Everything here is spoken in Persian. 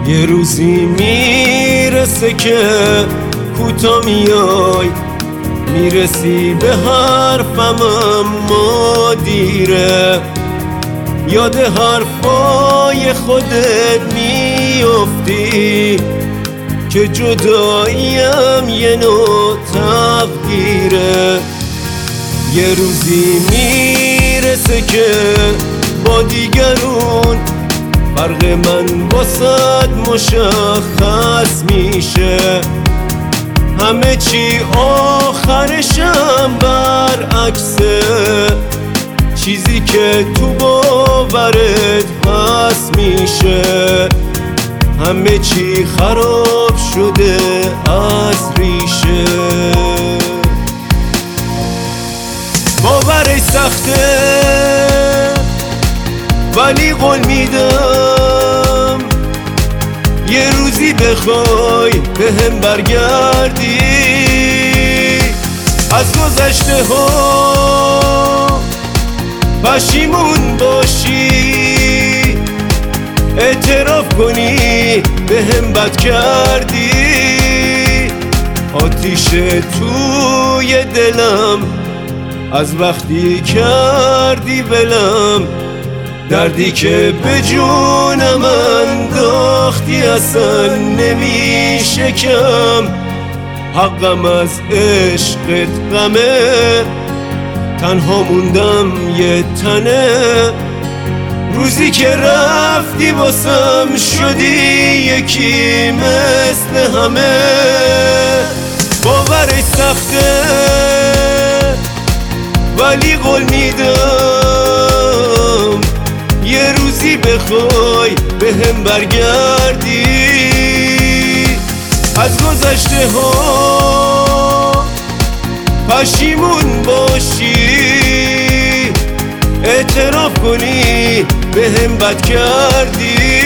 یه روزی میرسه که کوتا میای، میرسی به حرفم اما دیره، یاد حرفای خودت میافتی که جداییم یه نوع تقدیره. یه روزی میرسه که با دیگرون فرق من واسد مشخص میشه، همه چی آخرشم برعکسه، چیزی که تو باورت هست میشه، همه چی خراب شده از ریشه. باورش سخته ولی قول میدم یه روزی بخوای بهم برگردی، از گذشته ها پشیمون باشی، اعتراف کنی بهم بد کردی، آتیش توی دلم از وقتی کردی ولم، دردی که به جونم انداختی اصلا نمیشه کم، حقم از عشقت غمه، تنها موندم یه تنه، روزی که رفتی واسم شدی یکی مثل همه. باورش سخته ولی قول میدم یه روزی بخوای بهم برگردی، از گذشته ها پشیمون باشی، اعتراف کنی بهم بد کردی،